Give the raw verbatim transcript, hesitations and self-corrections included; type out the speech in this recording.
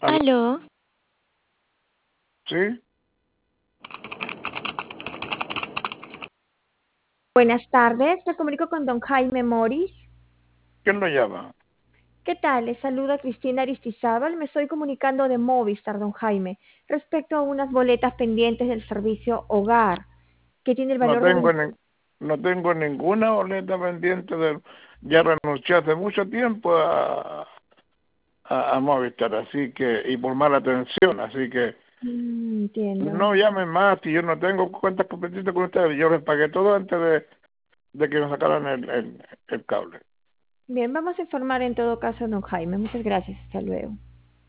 Aló, Aló, ¿sí? Buenas tardes, me comunico con don Jaime Moris. ¿Quién lo llama? ¿Qué tal? Les saluda Cristina Aristizábal. Me estoy comunicando de Movistar, don Jaime, respecto a unas boletas pendientes del servicio Hogar, que tiene el No valor de tengo, veinte. ni- no tengo ninguna boleta pendiente de... Ya renuncié hace mucho tiempo a, a, a Movistar, así que... Y por mala atención, así que... Mm, entiendo. No llamen más, que yo no tengo cuentas competencias con ustedes. Yo les pagué todo antes de, de que me sacaran el, el, el cable. Bien, vamos a informar en todo caso a don Jaime. Muchas gracias. Hasta luego.